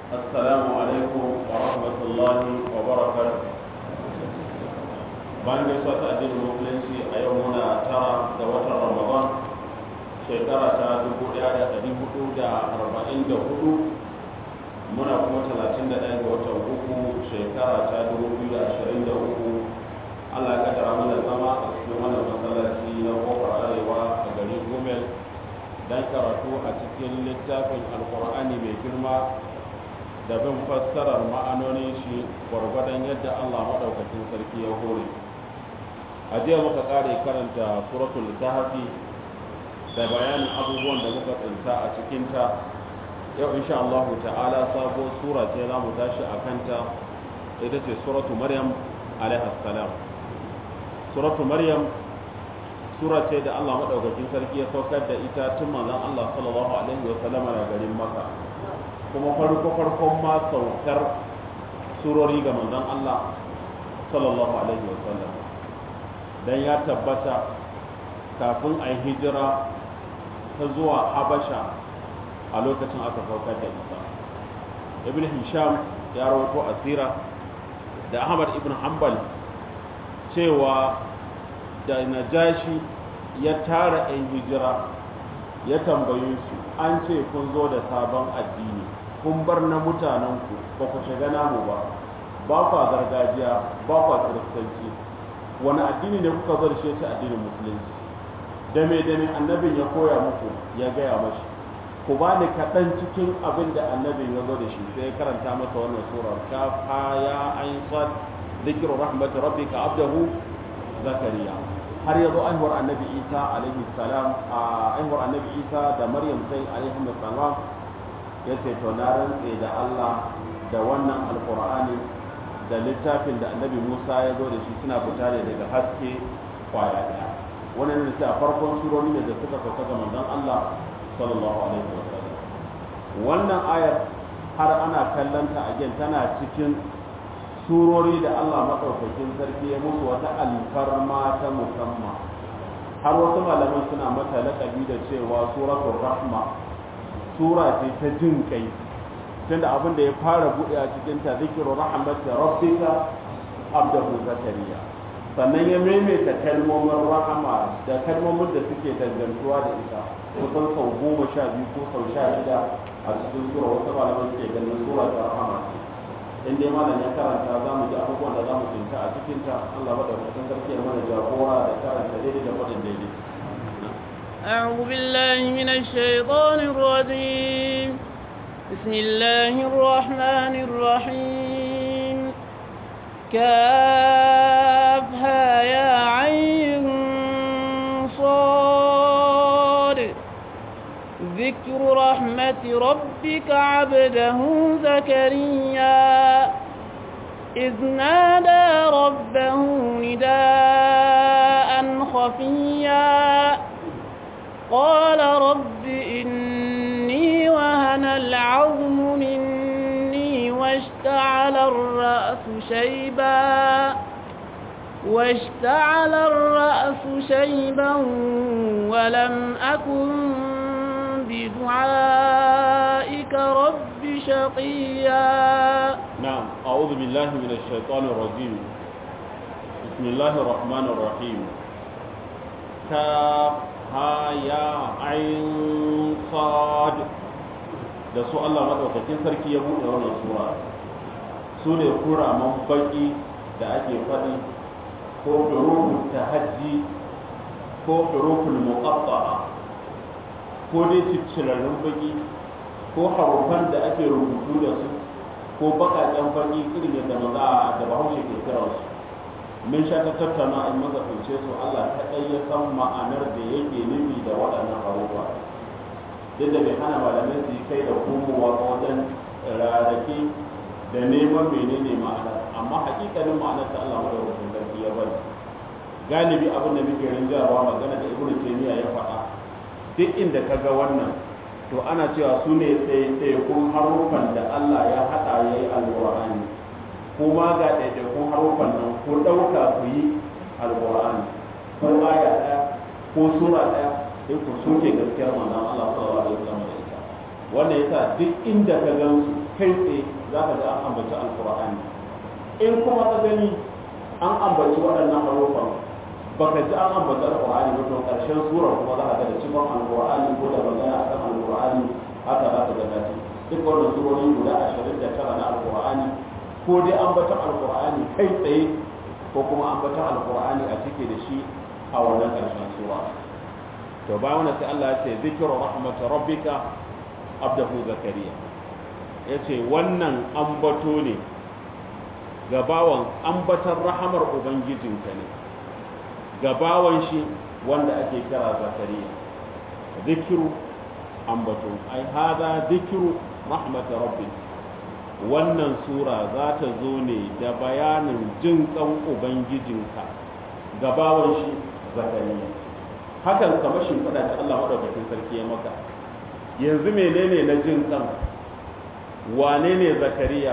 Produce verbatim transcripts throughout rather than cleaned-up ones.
السلام عليكم ورحمة الله وبركاته. bayan gaisuwa ta addinin musulunci a yau muna tara ga watan ramadan shekara ta dubu ɗaya da ɗari hudu da arba'in da hudu, muna kuma talatin da ɗaya ga watan uku shekara ta dubu biyu da ashirin da uku. Allah ya kaddara mana zama a cikin wannan masallaci na kofar arewa a garin Gumel dan karatu a cikin littafin alkur'ani mai girma da bin fassarar ma'anonin shi gwargwadon yadda Allah maɗaukacin sarki ya hore. A jiya muka kare karanta suratul kahfi da bayanin abubuwan da muka tsinta a cikinta. Yau insha Allah ta'ala sabo sura ce za mu tashi a kanta, ita ce suratu Maryam alaiha salam. Suratu Maryam sura ce da Allah maɗaukacin sarki ya saukar da ita tun manzon Allah sallallahu alaihi wa sallam a garin Makka, kuma farko farkon ma saukar surori ga manzon Allah sallallahu alaihi wa sallam, dan ya tabbata kafin a yi hijira ta zuwa Habasha a lokacin aka saukar da ita. Ibn Hisham ya rawaito asira da Ahmad ibn Hanbal cewa da Najashi ya tara 'yan hijira ya tambaye su, an ce kun zo da sabon addini, kun bar na mutanenku ba ku shiga namu ba, ba kwa gargajiya, ba kwa kiristanci, wani addini ne kuka zo da shi ce addinin musulunci? Dame dame annabin ya koya muku, ya gaya mashi, ku ba ni kaɗan cikin abin da annabin ya zo da shi. Sai ya karanta masa wannan surar kaf ha ya ain sad dhikru rahmati rabbika abdahu zakariya, har yazo aihuwar annabi Isa alaihi salam. A aihuwar annabi Isa da Maryam sai alaihi salam yace to na rantse da Allah da wannan alqur'ani da littafin da annabi Musa ya zo da shi suna fita ne daga haske kwaya daya. Wannan ne a farkon surori ne da suka sauka ga manzon Allah sallallahu alaihi wasallam. Wannan ayar har ana kallanta a gen tana cikin surori da Allah maɗaukakin sarki ya musu wata alfarma ta musamman, har wasu malaman suna mata laƙabi da cewa suratul rahma, sura ce ta jin kai, tunda abin da ya fara buɗe a cikin ta zikru rahmati rabbika abdahu zakariya, sannan ya maimaita kalmomin rahama da kalmomin da suke dangantuwa da ita kusan sau goma sha biyu ko sau sha shida a cikin sura. wasu malaman suke ganin sura ta rahama ce. in dai malam ya karanta za mu ji abubuwan da za mu cinta a cikinta. Allah madaukakin sarki ya mana jagora da karanta daidai da faɗin daidai. أعوذ بالله من الشيطان الرجيم. بسم الله الرحمن الرحيم. كافها يا عين صاد ذكر رحمة ربك عبده زكريا إذ نادى ربه نداء خفيا قال رب إني وهن العظم مني واشتعل الرأس شيبا واشتعل الرأس شيبا ولم أكن بدعائك رب شقيا. نعم، أعوذ بالله من الشيطان الرجيم. بسم الله الرحمن الرحيم. كاف ها يا عين صاد. da su Allah madaukakin sarki ya buɗe wannan sura. Su ne kuraman baki da ake faɗi, ko huruful tahajji ko huruful muqatta'a, ko dai ciccirarrun baki, ko harufan da ake rubutu da su, ko baƙaƙen baki irin yadda maza da bahaushe ke kira su. Mun sha ta tattauna in maza fince su, Allah ta ɗai ya san ma'anar da yake nufi da waɗannan harufa. Duk da bai hana malamai su yi kai da komowa wajen rarrake da neman menene ma'anar, amma haƙiƙanin ma'anar ta Allah madaukakin sarki ya bari. Galibi abin da muke rinjarwa magana da Ibn Taymiyyah ya faɗa, duk inda ka ga wannan to ana cewa su ne ɗaiɗaikun harufan da Allah ya haɗa ya yi alƙur'ani, kuma ga ɗaiɗaikun harufan nan ko ɗauka ku yi alƙur'ani, ko aya ɗaya ko sura ɗaya sai ku soke gaskiyar manzon Allah sallallahu alaihi wasallam da ita. wannan yasa duk inda ka gan su kai tsaye za ka ga an ambaci alqur'ani in kuma ka gani an ambaci waɗannan harufan baka ji an ambaci alqur'ani ba to karshen sura kuma za ka ga da cikin alqur'ani ko da magana akan alqur'ani haka za ka ga ta duk wannan surori guda ashirin da tara na alqur'ani ko dai ambaton alqur'ani kai tsaye ko kuma ambaton alqur'ani a cike da shi a wannan karshen sura to bayan wannan sai Allah ya ce zikru rahmat rabbika abdahu zakariya yace wannan ambato ne ga bawan ambatar rahamar ubangijinka ne ga bawan shi wanda ake kira zakariya zikru ambato ai hada zikru rahmat rabbika wannan sura za ta zo ne da bayanin jin kan ubangijinka ga bawan shi zakariya hakan kamar shimfiɗa ta Allah madaukakin sarki ya maka yanzu menene na jin kan wane ne zakariya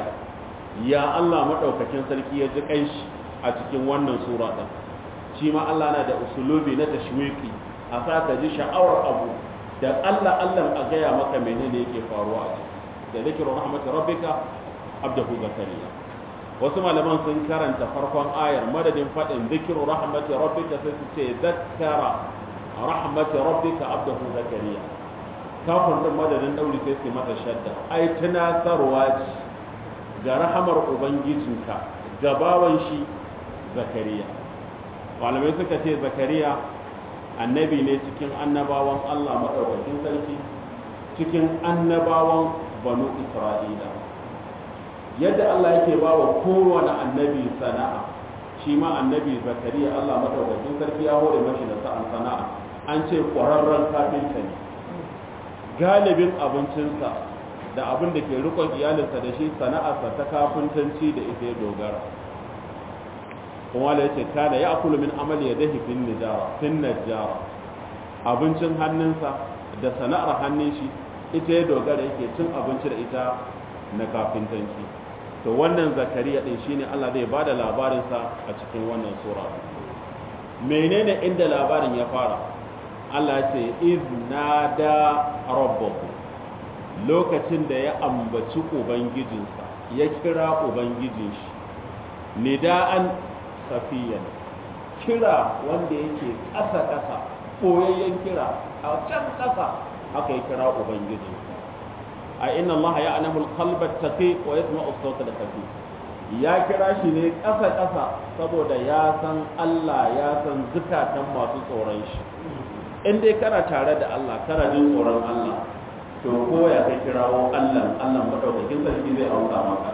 ya Allah madaukakin sarki ya ji kanshi a cikin wannan sura din shi ma Allah na da usulubi na tashwiki a sa ka ji sha'awar abu da Allah Allah a gaya maka menene yake faruwa a ciki da zikirin rahmat rabbika abdahu zakariya wasu malaman sun karanta farkon ayar madadin fadin zikirin rahmat rabbika sai su ce zakkara rahmat rabbika abdahu zakariya kafin din madadin dauri sai su mata shadda ai tunasarwa ce ga rahamar ubangijinka gabawan shi zakariya malamai suka ce zakariya annabi ne cikin annabawan Allah madaukakin sarki cikin annabawan banu isra'ila yadda Allah yake ba wa kowane annabi sana'a shi ma annabi zakariya Allah madaukakin sarki ya hore mashi da sa'an sana'a an ce ƙwararren kafinta ne galibin abincinsa da abin da ke rikon iyalinsa da shi sana'arsa ta kafintanci da ita ya dogara kuma da yace kana ya akulu min amali yadihi fin nijara fin najara abincin hannunsa da sana'ar hannun shi ita ya dogara yake cin abinci da ita na kafintanci to wannan zakariya din shine Allah zai bada labarin sa a cikin wannan sura menene inda labarin ya fara Allah ya ce iznada rabbahu lokacin da ya ambaci ubangijinsa ya kira ubangijin shi nida'an safiyan kira wanda yake ƙasa ƙasa koyayyen kira a can ƙasa haka ya kira ubangijinsa a inna Allah ya alamu alqalba taqi wa yasma'u as-sawta al-khafi ya kira shi ne ƙasa ƙasa saboda ya san Allah ya san zukatan masu tsoron shi in dai kana tare da Allah kana jin tsoron Allah to ko ya kai kirawo Allah Allah madaukakin sarki zai auka maka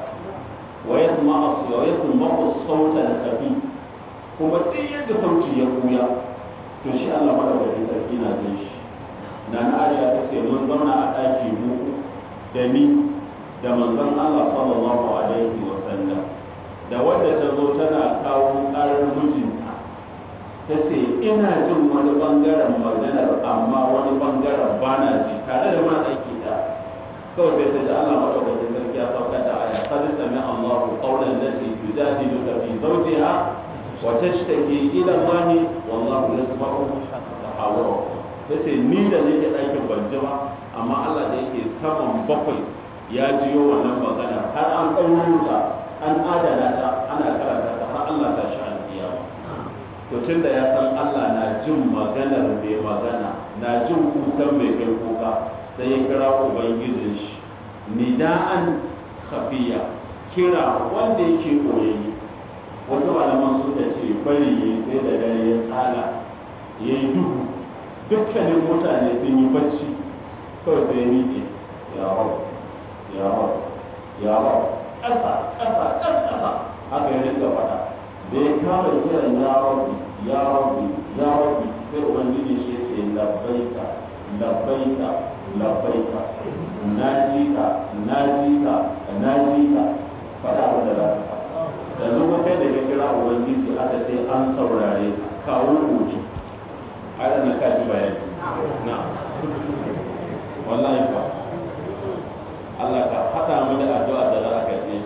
wa yasma'u wa yasma'u as-sawta al-khafi kuma duk yadda sauti ya kuya to shi Allah madaukakin sarki na jin shi na Aisha ta ce mun zauna a ɗaki mu da ni da manzon Allah sallallahu alaihi wa sallam da wanda ta zo tana kawo ƙarar mijinta ta ce ina jin wani bangaren maganar amma wani bangaren ba na ji tare da ma aiki da kawai sai ta ji Allah madaukakin sarki ya saukar da aya qad sami'a Allahu qawlan lati tujadiluka fi zawjiha wa tashtaki ila Allah wallahu yasma'u tahawurakum sai ni da nake ɗakin ban ji ba amma Allah da yake saman bakwai ya jiyo wannan magana har an ɗauro ta an adana ta ana karanta ta har Allah ta shi alƙiyama to tunda ya san Allah na jin maganar mai magana na jin kukan mai kai kuka sai ya kira ubangijin shi nida'an khafiya kira wanda yake koyayi wasu malaman suka ce bari yayi sai da dare ya tsala yayi duhu dukkanin mutane sun yi bacci kawai sai ni ce ya rau ya rau ya rau ƙasa ƙasa ƙasa ƙasa haka ya rinka faɗa da ya kama kiran ya rau ya rau ya rau sai ubangiji shi ce labbaika labbaika labbaika na ji ka na ji ka na ji ka faɗa abin da za ka faɗa yanzu kuma kai da ka kira ubangiji aka sai an saurare kawo gobe har na kaji bayani na wallahi fa Allah ka hada mu da addu'a da za ka yi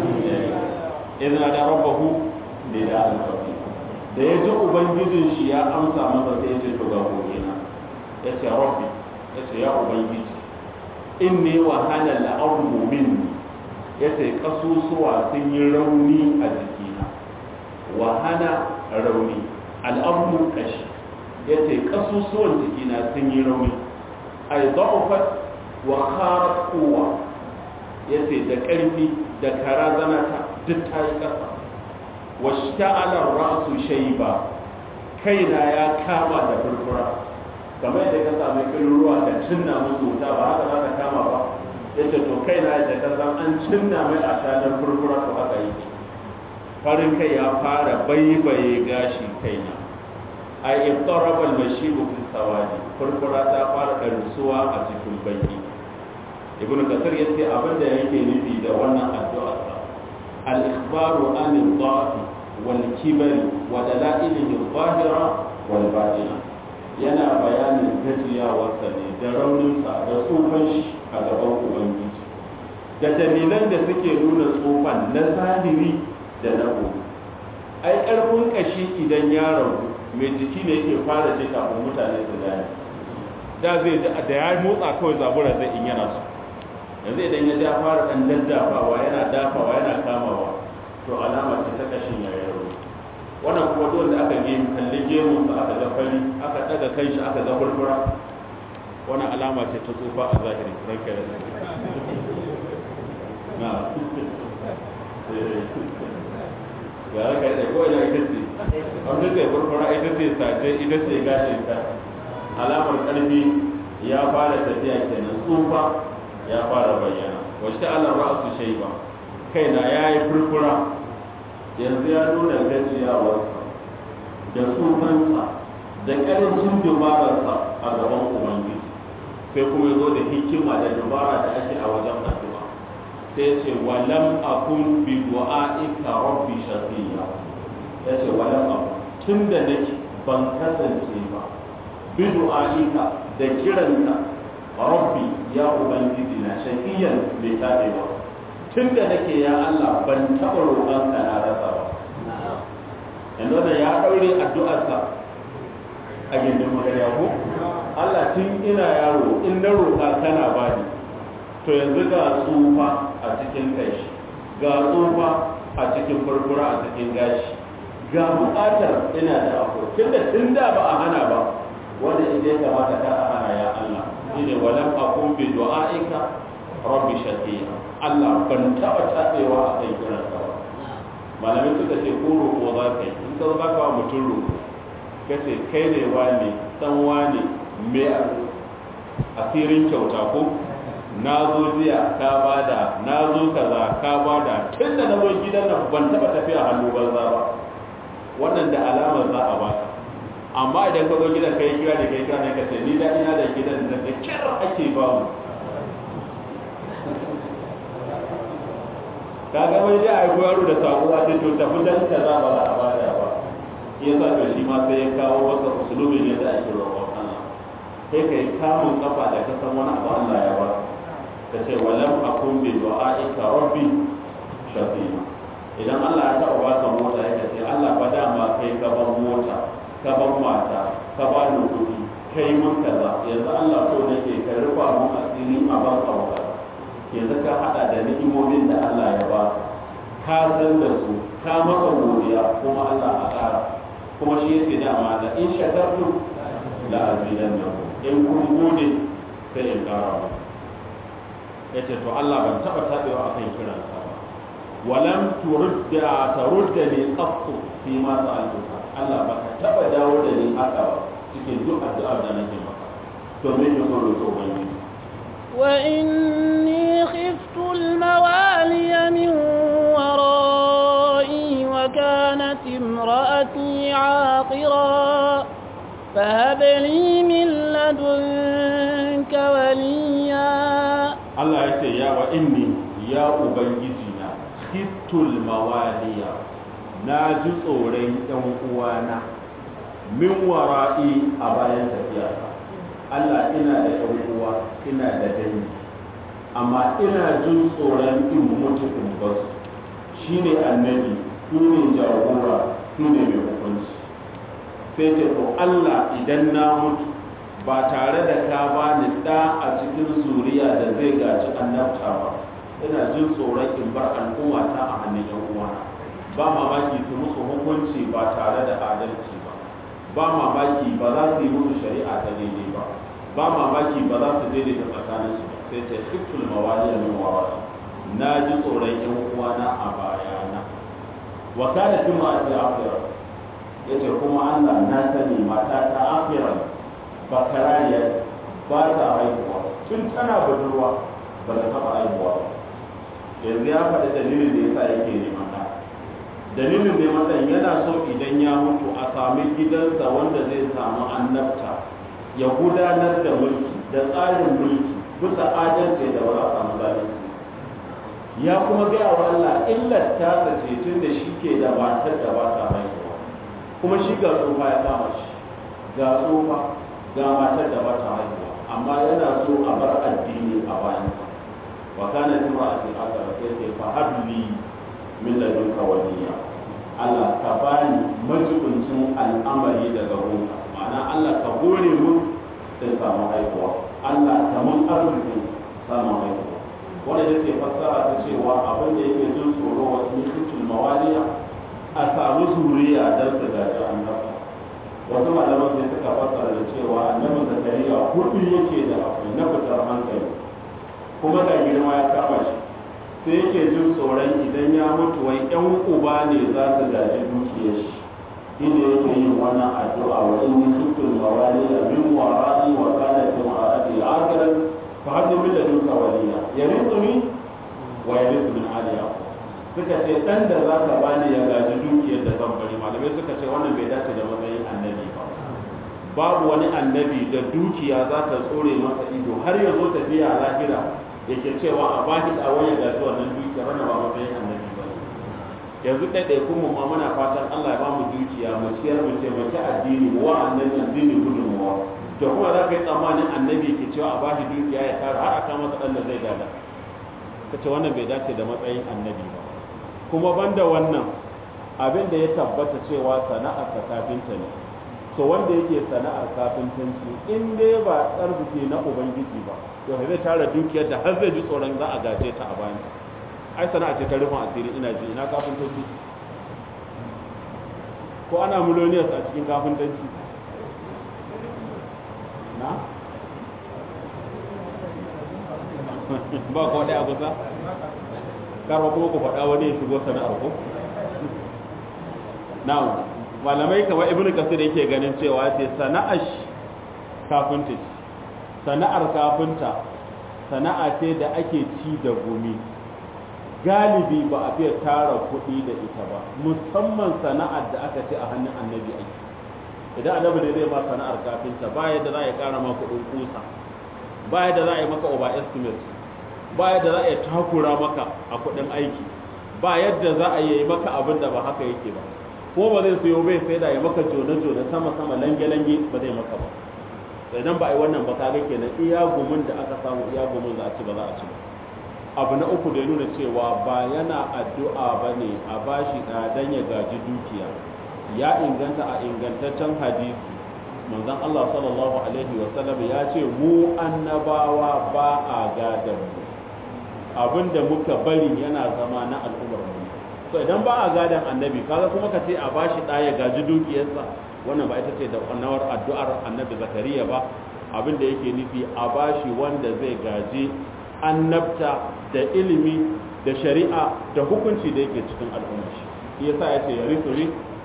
idan da rabbahu da da alfafi da ya ji ubangijin shi ya amsa masa sai ya ce to ga gobe na ya ce rabbi ya ce ya ubangiji inni wa hana al'armu minni yace kasusuwa sun yi rauni a jikina wa hana rauni al'armu kashi yace kasusuwan jikina sun yi rauni ay da'ufat wa kharat quwwa yace da karfi da karazana ta duk ta yi kasa wa shta'ala ra'su shayba kaina ya kama da furfura kamar yadda ka samu kin ruwa da cinna musu wuta ba haka za ta kama ba yace to kaina da ka san an cinna mai a shanar furfura to haka yake farin kai ya fara baibaye gashi kaina ai iftaraba al-mashibu fi sawadi furfura ta fara karsuwa a cikin baki ibnu kasir yace abinda yake nufi da wannan addu'a al-ikhbaru an al-dha'f wal kibr wa dalailihi al-zahira wal batina yana bayanin gajiyawarsa ne da rauninsa da tsufan shi a gaban ubangiji da dalilan da suke nuna tsufan na zahiri da na gobe ai karfin kashi idan ya ragu mai jiki ne yake fara ce kafin mutane su gane da zai da ya motsa kawai zabura zai in yana so yanzu idan ya ja fara dan daddafawa yana dafawa yana kamawa to alama ce ta kashin ya yaro wannan kuma dole aka ge kalli gemun sa aka ga fari aka daga kai shi aka ga furfura wannan alama ce ta tsufa a zahiri ranka da na ga ranka da ko ina ita ce wanda zai furfura ita ce sace ita ce gashin ta alamar karfi ya fara tafiya kenan tsufa ya fara bayyana wacce Allah ra'su shayba kaina yayi furfura yanzu ya nuna gajiyawarsa da tsufansa da ƙarancin dubararsa a gaban ubangiji sai kuma ya zo da hikima da dubara da ake a wajen addu'a sai ce walam akun bi du'a'ika rabbi shaqiya ya ce walam akun tun da nake ban kasance ba bi du'a'ika da kiranka rabbi ya ubangiji na shaqiyan bai tabe ba tun da nake ya Allah ban taɓa roƙonka na rasa ba yanzu da ya ɗaure addu'arsa a gindin magana ko Allah tun ina yaro in na roƙa kana bani to yanzu ga tsufa a cikin kai ga tsufa a cikin furfura a cikin gashi ga buƙatar ina da abu tun da tun da ba a hana ba wanda idan ya kamata ka a hana ya Allah shine walam aqum bi du'aika rabbi shaqiya Allah ban taba tabewa a kai kiran ka ba malamai suka ce ko roƙo za ka yi in ka za ka wa mutum roƙo ka ce kai ne wani dan wani me asirin kyauta ko na zo jiya ka bada na zo kaza ka bada tun da na zo gidan nan ban taba tafiya hannu banza ba wannan da alamar za a baka amma idan ka zo gidan kai kira da kai kira ne ka ce ni da ina da gidan da da kyar ake ba mu kaga wai da ai yaro da sabuwa sai to tafi dan kaza ba za a bada ba yasa to shi ma sai ya kawo wasa usulubin yadda ake roƙon Allah sai kai kamun kafa da ka san wani abu Allah ya ba ka ce walam akun bi du'aika rabbi shafi'a idan Allah ya taɓa baka mota ya ce Allah ba dama kai ka ban mota ka ban mata ka ba ni kuɗi kai mun kaza yanzu Allah so nake ka rufa mun asiri a ban sauka yanzu ka hada da ni'imomin da Allah ya ba ka san da su ka masa godiya kuma Allah a ƙara kuma shi yake da amana in shakartu la azidannakum in kun gode sai in ƙara mu yace to Allah ban taba tabewa akan kiran sa ba walam turda tarudda ni qattu fi ma sa'altuka Allah baka taba dawo da ni haka ba cikin duk addu'a da nake maka to me ne so roƙo bani wa inni khiftu al-mawaliy min wara'i wa kanat imra'ati 'aqira fahab li min ladunka waliya Allah ya ce ya wa inni ya ubangiji na khiftul mawaliya na ji tsoron ɗan uwana min wara'i a bayan tafiya Allah ina da ɗan uwa ina da dangi amma ina jin tsoron in mutu in basu shine annabi shine jagora shine mai hukunci sai ce to Allah idan na mutu ba tare da ka bani ɗa a cikin zuriya da zai gaji annabta ba ina jin tsoron in bar al'umma ta a hannun yan uwana ba mamaki su musu hukunci ba tare da adalci ba ba mamaki ba za su yi musu shari'a ta daidai ba ba mamaki ba za su daidaita tsakaninsu ba sai ta hikul mawali min wara'i na ji tsoron yan uwana a bayana wa kana kuma a akhira yace kuma Allah na sani mata ta akhira ba karariya ba ta haihuwa tun tana budurwa ba ta taba haihuwa yanzu ya faɗi dalilin da yasa yake neman ɗa dalilin neman ɗan yana so idan ya mutu a sami gidansa wanda zai samu annabta ya gudanar da mulki da tsarin mulki bisa adalci da ba za a samu zalunci ya kuma gaya wa Allah illar ta ce tun da shi ke da matar da ba ta haihuwa kuma shi ga tsofa ya kama shi ga tsofa ga matar da ba ta haihuwa amma yana so a bar addini a bayan wa kana timra fi akara sai ce fa habli min ladunka waliya Allah ka bani majibincin al'amari daga gonka ma'ana Allah ka gore mu da samu haihuwa Allah ka mun arzikin samun haihuwa wanda yake fassara ta cewa abin da yake jin tsoro wa mikitul mawaliya a samu zuriya don su gaji annabta wasu malaman sai suka fassara da cewa annabin zakariya hudu yake da akwai na fitar hankali kuma ga girma ya kama shi sai yake jin tsoron idan ya mutu wai yan uba ne za su gaji dukiyar shi shine yake yin wannan addu'a wa in mikitul mawaliya min wara'i wa kana tima'ati akhiran فهذا من لدنك وليا يرثني ويرث من آل يعقوب suka ce dan da za ka bani ya gaji dukiyar da zan bari malamai suka ce wannan bai dace da matsayin annabi ba babu wani annabi da dukiya za ta tsore masa ido har ya zo tafiya lahira yake cewa a baki a wani gaji wannan dukiyar wannan ba matsayin annabi ba yanzu ɗaiɗaikun mu ma muna fatan Allah ya ba mu dukiya mu ciyar mu taimaki addini mu wa annabi addini gudunmuwa da kuma za ka yi tsammanin annabi ke cewa a ba shi dukiya ya tara har a kama ɗan da zai gada ka ce wannan bai dace da matsayin annabi ba kuma banda wannan abin da ya tabbata cewa sana'ar ka kafinta ne to wanda yake sana'ar kafintanci in dai ba arziki na ubangiji ba to zai tara dukiyar da har zai ji tsoron za a gaje ta a bayan ai sana'a ce ta rufin asiri ina ji ina kafintanci ko ana miloniyas a cikin kafintanci na? ba ko ɗaya kusa? karwa kuma ku faɗa wani ya shigo sana'ar ku? na malamai kamar ibn kasir yake ganin cewa ce sana'ar kafinta ce sana'ar kafinta sana'a ce da ake ci da gumi galibi ba a fiye tara kuɗi da ita ba musamman sana'ar da aka ce a hannun annabi ake idan annabi ne zai ma sana'ar kafinta ba yadda za a yi kara maka kudin kusa ba yadda za a yi maka over estimate ba yadda za a yi takura maka a kudin aiki ba yadda za a yi maka abin da ba haka yake ba ko ba zai sayo bai sai da ya maka jona jona sama sama lange lange ba zai maka ba idan ba a yi wannan ba kaga kenan iya gumin da aka samu iya gumin za a ci ba za a ci ba abu na uku da ya nuna cewa ba yana addu'a ba ne a bashi ɗadan ya gaji dukiya ya inganta a ingantaccen hadisi manzon Allah sallallahu alaihi wa sallam ya ce mu annabawa ba a gadan mu abinda muka bari yana zama na al'ummar mu so idan ba a gadan annabi kaga kuma ka ce a bashi da ya gaji dukiyarsa wannan ba ita ce da annawar addu'ar annabi zakariya ba abinda yake nufi a bashi wanda zai gaji annabta da ilimi da shari'a da hukunci da yake cikin al'ummar shi yasa yace yarisuni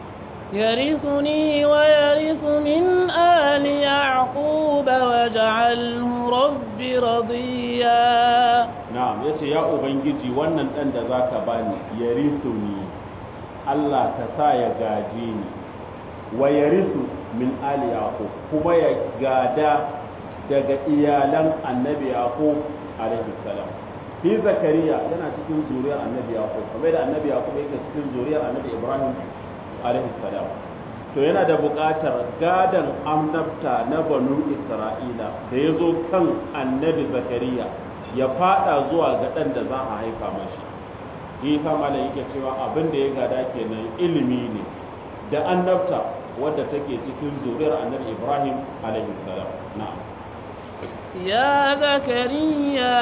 يرثني ويرث من آل يعقوب واجعله رب رضيا نعم yace ya ubangiji wannan dan da zaka bani yarithuni Allah ka sa ya gaje ni wa yarithu min ali yaqub kuma ya gada daga iyalan annabi yaqub alaihi salam fi zakariya yana cikin zuriyar annabi yaqub kamar da annabi yaqub yake cikin zuriyar annabi ibrahim alaihi salam to yana da buƙatar gadan annabta na banu isra'ila da ya zo kan annabi zakariya ya fada zuwa ga ɗan da za a haifa mashi yi kama da yake cewa abin da ya gada kenan ilimi ne da annabta wadda take cikin zuriyar annabi Ibrahim alaihi salam na'am يا زكريا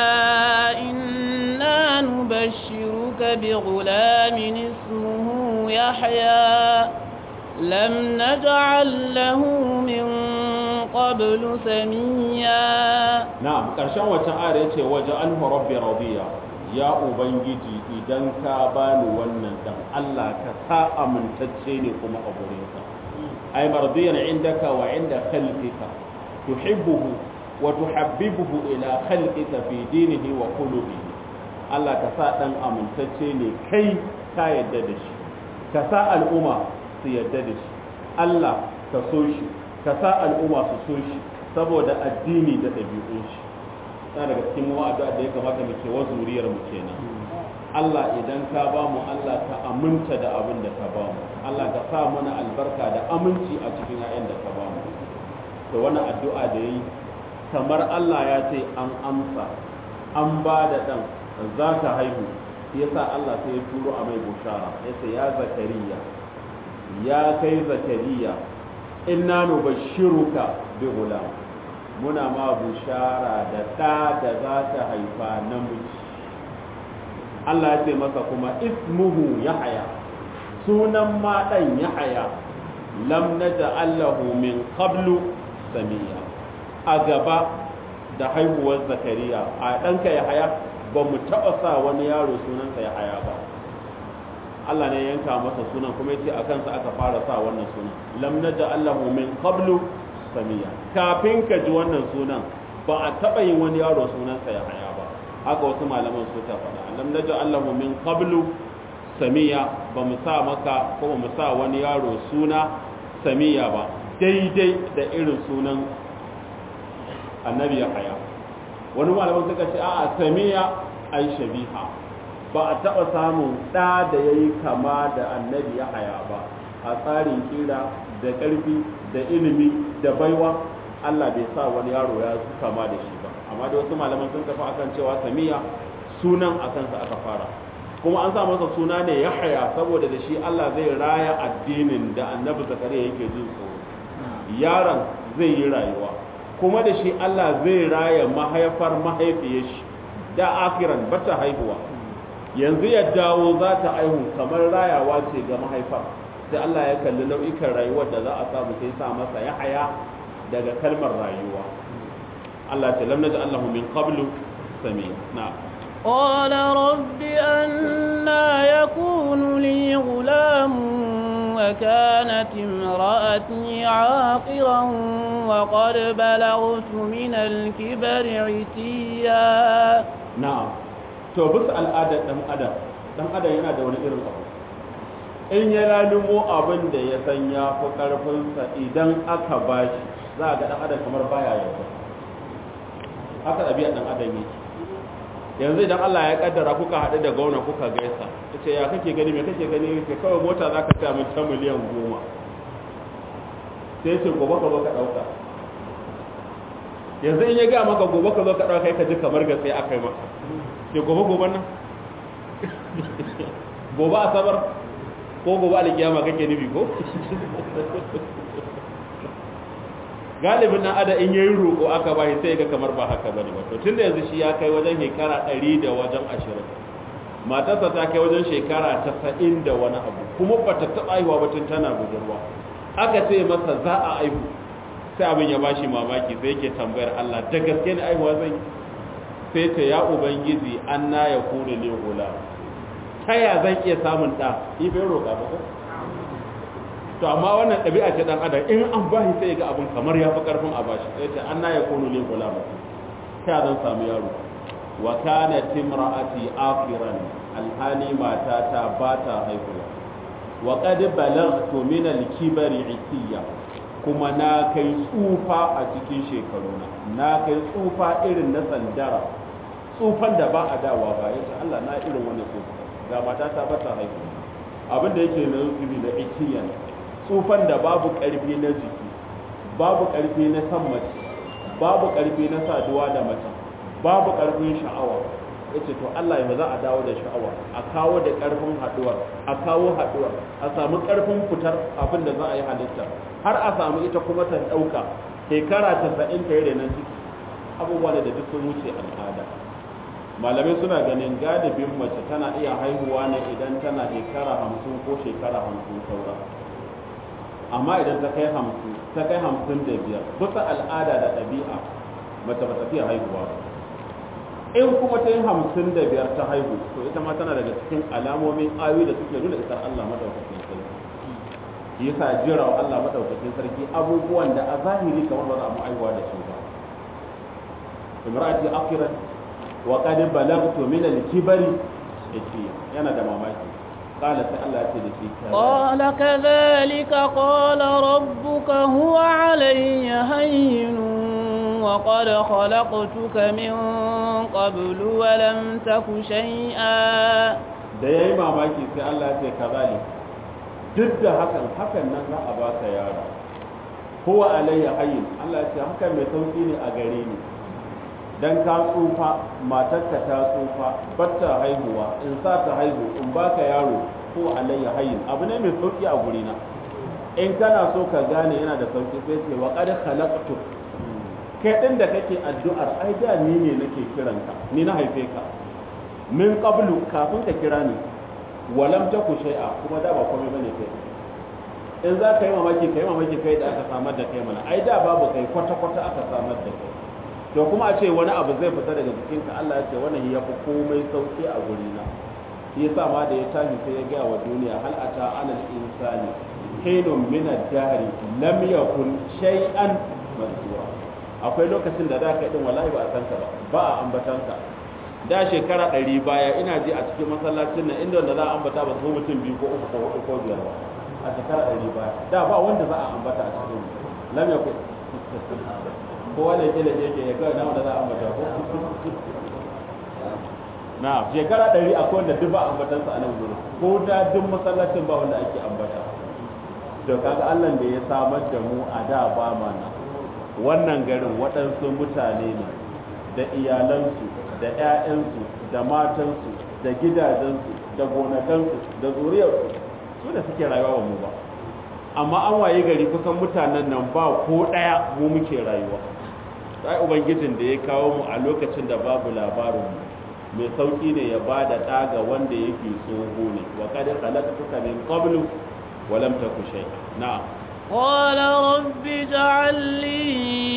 إنا نبشرك بغلام اسمه يحيى لم نجعل له من قبل سميا نعم ƙarshen wata ayar yace waja'alhu rabbi radiya ya ubangiji idan ka bani wannan dan Allah ka sa amintacce ne kuma a gurinka ay mardiyan indaka wa inda khalqika tuhibbuhu wa tuhabbibuhu ila khalqika fi dinihi wa qulubihi Allah ka sa dan amintacce ne kai ka yadda da shi ka sa al'umma su yadda da shi Allah ka so shi ka sa al'umma su so shi saboda addini da ɗabi'un shi yana daga cikin wa'ada da ya kamata mu ke wa zuriyar mu kenan Allah idan ka ba mu Allah ka aminta da abin da ka ba mu Allah ka sa mana albarka da aminci a cikin 'ya'yan da ka ba mu to wannan addu'a da yi kamar Allah ya ce an amsa an ba da ɗan za ta haihu yasa Allah sai ya turo a mai bushara ya ce ya zakariya ya kai zakariya inna nubashshiruka bi gulam muna ma bushara da ɗa da za ta haifa namiji Allah ya ce masa kuma ismuhu yahya sunan ma ɗan yahya lam naj'al lahu min qablu samiya a gaba da haihuwar zakariya a ɗanka ya haya ba mu taɓa sa wani yaro sunansa ya haya ba Allah ne yanka masa sunan kuma ya ce a kansa aka fara sa wannan sunan lam naj'al lahu min qablu samiya kafin ka ji wannan sunan ba a taɓa yin wani yaro sunansa ya haya ba haka wasu malaman su ta faɗa lam naj'al lahu min qablu samiya ba mu sa maka ko ba mu sa wani yaro suna samiya ba daidai da irin sunan annabi ya haya wani malaman suka ce a'a samiya ai shabiha ba a taɓa samun ɗa da ya yi kama da annabi ya haya ba a tsarin kira da ƙarfi da ilimi da baiwa Allah bai sa wani yaro ya kama da shi ba amma da wasu malaman sun tafi akan cewa samiya sunan a kansa aka fara kuma an sa masa suna ne ya haya saboda da shi Allah zai raya addinin da annabi zakariya yake jin tsoro yaron zai yi rayuwa kuma da shi Allah zai raya mahaifar mahaifiyar shi da akiran bata haihuwa yanzu ya dawo za ta aihu kamar rayawa ce ga mahaifar sai Allah ya kalli nau'ikan rayuwar da za a samu sai sa masa ya haya daga kalmar rayuwa Allah ta lam naj'al lahu min qablu sami na قال رب أنا يكون لي غلام وكانت امرأتي عاقرا وقد بلغت من الكبر عتيا نعم to bisa al'adar dan adam dan adam yana da wani irin abu in ya lalumo abin da ya san ya fi karfinsa idan aka bashi za a ga dan adam kamar baya yarda haka ɗabi'a dan adam yake yanzu idan Allah ya kaddara kuka haɗu da gauna kuka gaisa ce ya kake gani me kake gani ke kawai mota za ka sa min ta miliyan goma sai ce gobe ka zo ka ɗauka yanzu in ya ga maka gobe ka zo ka ɗauka kai ka ji kamar ga sai aka yi maka ke gobe gobe nan gobe asabar ko gobe alkiyama kake nufi ko galibin na ada in yayi roƙo aka bashi sai ga kamar ba haka bane ba to tunda yanzu shi ya kai wajen shekara ɗari da wajen ashirin matarsa ta kai wajen shekara tasa'in da wani abu kuma bata taɓa haihuwa ba tun tana budurwa aka ce masa za a aihu sai abin ya bashi mamaki sai yake tambayar Allah da gaske ne aihuwa zan yi sai ta ya ubangiji anna ya kune ne gula ta ya zan iya samun ɗa yi bai roƙa ba ko to amma wannan ɗabi'a ce ɗan adam in an bashi sai ga abin kamar ya fi ƙarfin a bashi sai ta anna ya kunu ne gula ba ta ya zan samu yaro wa kana timra'ati akhiran alhali matata ba ta haihuwa wa qad balaghtu min al-kibri itiya kuma na kai tsufa a cikin shekaruna na kai tsufa irin na sandara tsufan da ba a dawa ba yace Allah na irin wannan tsufa ga matata ba ta haihuwa abin da yake na zubi da itiya tsufan da babu ƙarfi na jiki babu ƙarfi na san mace babu ƙarfi na saduwa da mace babu ƙarfin sha'awa yace to Allah ya za a dawo da sha'awa a kawo da karfin haduwar a kawo haduwar a samu karfin fitar abin da za a yi halitta har a samu ita kuma ta dauka shekara casa'in ta yi renon ciki abubuwa da duk sun wuce al'ada malamai suna ganin galibin mace tana iya haihuwa ne idan tana shekara hamsin ko shekara hamsin saura amma idan ta kai hamsin ta kai hamsin da biyar bisa al'ada da ɗabi'a mace ba ta fiye haihuwa ba in kuma ta yi hamsin da biyar ta haihu to ita ma tana daga cikin alamomin ayoyi da suke nuna isar Allah madaukakin sarki yasa jira wa Allah madaukakin sarki abubuwan da a zahiri kamar ba za mu aiwa da su ba imra'ati akhirat wa qad balagtu min al-kibari yace yana da mamaki qala sai Allah ya ce da shi qala kadhalika qala rabbuka huwa alayya hayyun وقد خلقتك من قبل ولم تك شيئا da yayi mamaki sai Allah ya ce kazalik duk da hakan hakan nan za a baka yara huwa alayya hayyin Allah ya ce hakan mai sauki ne a gare ni dan ka tsufa matarka ta tsufa batta haihuwa in sa ta haihu in baka yaro huwa alayya hayyin abu ne mai sauki a gurina in kana so ka gane yana da sauki sai ce wa qad khalaqtuk kai din da kake addu'ar ai da ni ne nake kiranka ni na haife ka min qablu kafin ka kira ni walam taku shay'a kuma da ba komai bane kai in za ka yi mamaki kai mamaki kai da aka samar da kai mana ai da babu kai kwata kwata aka samar da kai to kuma a ce wani abu zai fita daga jikinka Allah ya ce wannan ya fi komai sauki a gurina shi yasa ma da ya tashi sai ya ga wa duniya hal ata alal insani hinun min ad-dahr lam yakun shay'an mazkura akwai lokacin da za ka ɗin wallahi ba a san ka ba ba a ambatan ka da shekara ɗari baya ina ji a cikin masallacin nan inda wanda za a ambata ba su mutum biyu ko uku ko huɗu ko biyar ba a shekara ɗari baya da ba wanda za a ambata a cikin lam ya kai ko wanda yake da yake ya kawai na wanda za a ambata ko na shekara ɗari akwai wanda duk ba a ambatansa a nan gurin ko da duk masallacin ba wanda ake ambata to kaga Allah da ya samar da mu a da ba mana wannan garin waɗansu mutane ne da iyalansu da 'ya'yansu da matansu da gidajensu da gonakansu da zuriyarsu su da suke rayuwa ba mu ba amma an waye gari kusan mutanen nan ba ko ɗaya mu muke rayuwa sai ubangijin da ya kawo mu a lokacin da babu labarin mu mai sauki ne ya ba da ɗa ga wanda yake tsoho ne wa qad khalaqtuka min qablu wa lam taku shay'a na'am قال رب اجعل لي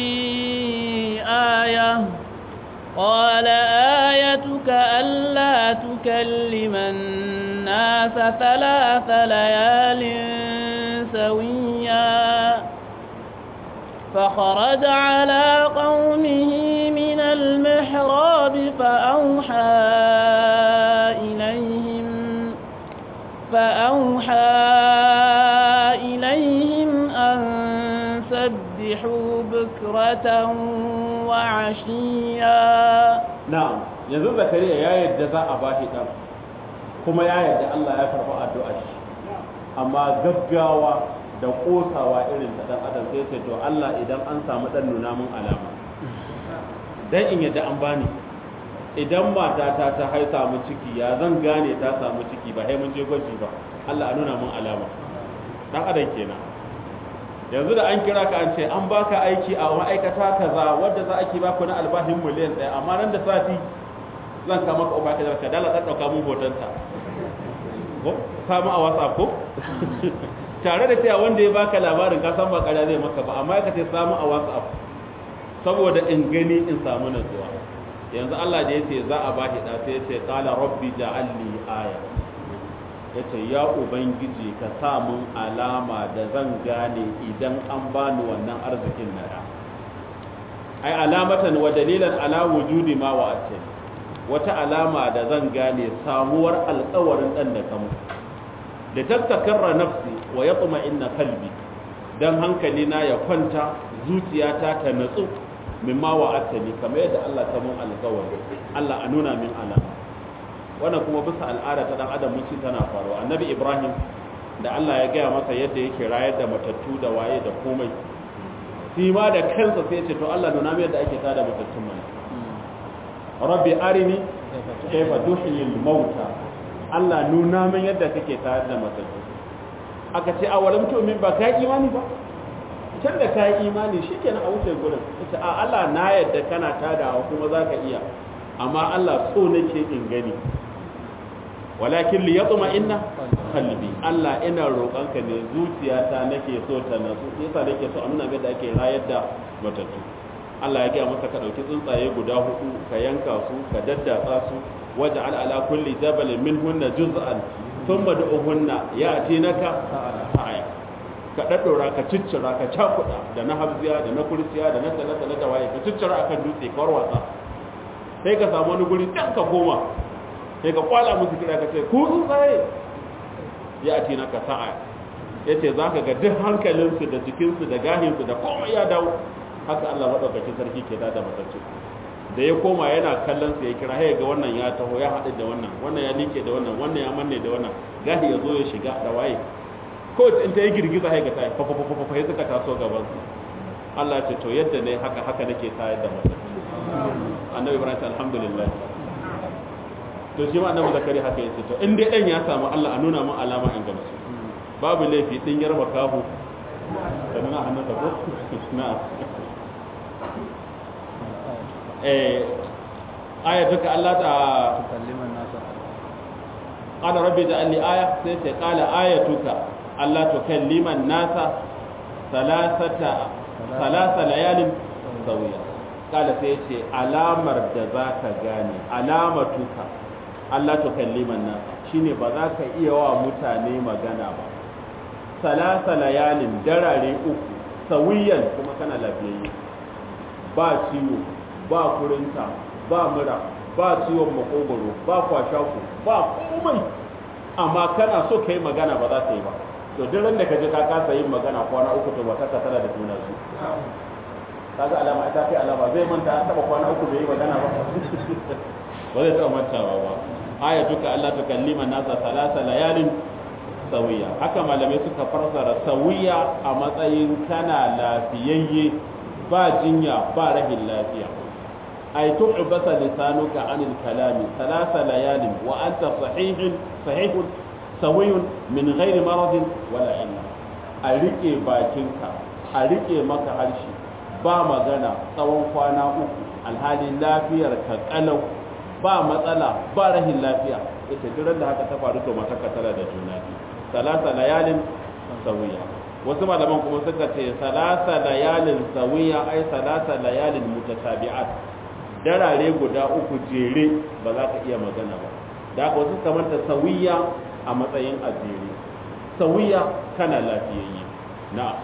آية قال آيتك ألا تكلم الناس ثلاث ليال سويا فخرج على قومه من المحراب فأوحى إليهم فأوحى إليهم أن سبحوا بكرة وعشيا نعم yanzu zakariya ya yadda za a bashi dan kuma ya yadda Allah ya karɓi addu'ar shi amma gaggawa da kosawa irin ta dan adam sai ce to Allah idan an samu dan nuna mun alama dan in yadda an bani idan matata ta hai samu ciki ya zan gane ta samu ciki ba sai mun je gwaji ba Allah a nuna mun alama dan adam kenan yanzu da an kira ka an ce an baka aiki a ma'aikata kaza wadda za a ki baku na albashin miliyan ɗaya amma nan da sati zan kama ka uba ka ka dala ta dauka mun hotonta ko samu a WhatsApp ko tare da cewa wanda ya baka labarin ka san ba ƙarya zai maka ba amma ka ce samu a WhatsApp saboda in gani in samu natsuwa yanzu Allah da yace za a bashi da sai yace qala rabbi ja'alni aya yace ya ubangiji ka sa mun alama da zan gane idan an bani wannan arzikin na da ai alamatan wa dalilan ala wujudi ma wa'ata wata alama da zan gane samuwar alƙawarin dan da kamu da tattakarra nafsi wa yatma inna qalbi dan hankali na ya kwanta zuciyata ta natsu mimma wa'atani kamar yadda Allah ta mun alƙawari Allah a nuna min alama wannan kuma bisa al'ada ta dan adam muci tana faruwa annabi Ibrahim da Allah ya gaya masa yadda yake rayar da matattu da waye da komai shi ma da kansa sai ya ce to Allah nuna min yadda ake tada matattun mana rabbi arini kaifa tuhyil mauta Allah nuna min yadda kake tayar da matattu aka ce awalam tu'min ba kai imani ba can da kai imani shikenan a wuce gurin ita a Allah na yadda kana tadawa kuma zaka iya amma Allah so nake in gani walakin li yatma inna qalbi Allah ina roƙonka ne zuciyata nake so ta nasu yasa nake so a nuna ga da ake rayar da matattu Allah ya gaya masa ka dauki tsuntsaye guda hudu ka yanka su ka daddatsa su waj'al ala kulli jabalin minhunna juz'an thumma du'uhunna ya'tinaka aya ka daddora ka ciccira ka cakuda da na habziya da na kurciya da na talata da waye ka ciccira akan dutse ka warwatsa sai ka samu wani guri dan ka koma sai ka kwala musu kira ka ce ku tsuntsaye ya'tinaka sa'a yace zaka ga duk hankalinsu da jikinsu da gahinsu da komai ya dawo haka Allah madaukakin sarki ke da matacce da ya koma yana kallon sa ya kira hey ga wannan ya taho ya haɗu da wannan wannan ya like da wannan wannan ya manne da wannan gahi ya zo ya shiga da waye ko in ta yi girgiza hey ga ta fa fa fa fa sai suka taso gaban su Allah ce to yadda ne haka haka nake tayar da matacce annabi Ibrahim alhamdulillah to shi ma annabi Zakari haka yace to in dai dan ya samu Allah a nuna mun alama in gamsu babu laifi din yarba kafu da nuna hannunsa ko na eh ayatuka Allah ta tukalliman nasa qala rabbi ja'alni aya sai ce qala ayatuka Allah tukalliman nasa salasata salasa layalin sawiya qala sai ce alamar da zaka gane alamatuka Allah tukalliman nasa shine ba za ka iya wa mutane magana ba salasa layalin darare uku sawiyan kuma kana lafiyayye ba ciwo ba kurinta ba mura ba ciwon makogoro ba kwashaku ba komai amma kana so kai magana ba za ta yi ba to duk ran da ka je ka kasa yin magana kwana uku to ba ta ka tana da juna su kaga alama ita kai alama zai manta an taba kwana uku bai yi magana ba ba zai taba mantawa ba ayatuka Allah tukallima nasa salasa layalin sawiya haka malamai suka fassara sawiya a matsayin kana lafiyayye ba jinya ba rahin lafiya ay tu'basa lisanuka anil kalami thalatha layalin wa anta sahihun sahihun sawiyun min ghairi maradin wala illa a rike bakinka a rike maka harshe ba magana tsawon kwana uku alhalin lafiyar ka kalau ba matsala ba rahin lafiya ita duk da haka ta faru to mata ka tara da juna biyu salasa layalin sawiya wasu malaman kuma suka ce salasa layalin sawiya ai salasa layalin mutatabi'at darare guda uku jere ba za ka iya magana ba da haka wasu kamar ta sawiya a matsayin a jere sawiya kana lafiyayye na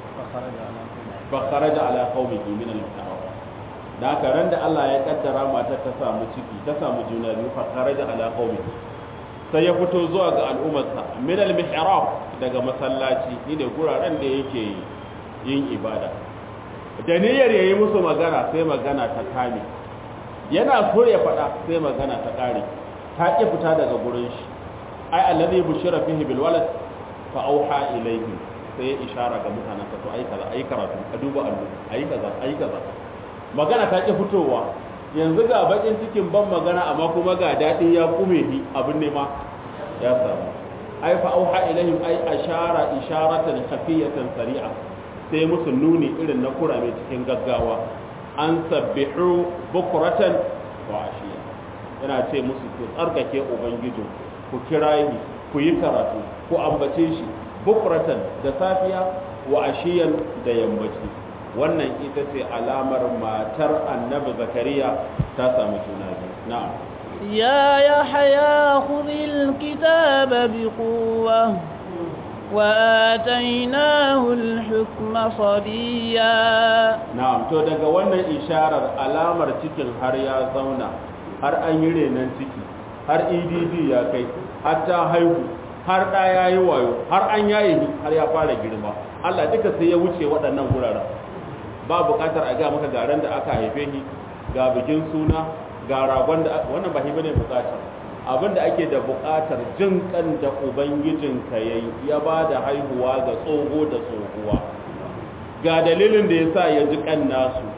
fa kharaja ala qaumihi min al-mutahawa da haka ran da Allah ya kaddara matar ta samu ciki ta samu juna biyu fa kharaja ala qaumihi sai ya fito zuwa ga al'ummarsa min al-mihrab daga masallaci ne guraren da yake yin ibada da niyyar yayi musu magana sai magana ta kame yana so ya fada sai magana ta kare ta ki fita daga gurin shi ai allazi bushira fihi bil walad fa auha ilayhi sai ya ishara ga mutanen sa to ai kaza ai karatu a duba allo ai kaza ai kaza magana ta ki fitowa yanzu ga bakin cikin ban magana amma kuma ga dadin ya kume shi abin ne ma ya samu ai fa auha ilaihim ai ashara isharatan khafiyatan sari'a sai musu nuni irin na kurame cikin gaggawa an sabbihu bukratan wa ashiya yana ce musu ku tsarkake ubangiji ku kira shi ku yi karatu ku ambace shi bukratan da safiya wa ashiyan da yammaci wannan ita ce alamar matar annabi zakariya ta samu juna biyu na'am ya yahya khudhil kitaba biquwwa wa atainahu al-hukma sabiya na'am to daga wannan isharar alamar cikin har ya zauna har an yi renan ciki har E D D ya kai har ta haihu har da yayi wayo har an yaye har ya fara girma Allah duka sai ya wuce waɗannan guraren ba buƙatar a ga maka garan da aka haife ni ga bikin suna ga ragon da wannan ba shi bane buƙatar abinda ake da buƙatar jin kan da ubangijinka yayi ya ba da haihuwa ga tsoho da tsohuwa ga dalilin da yasa ya ji kan nasu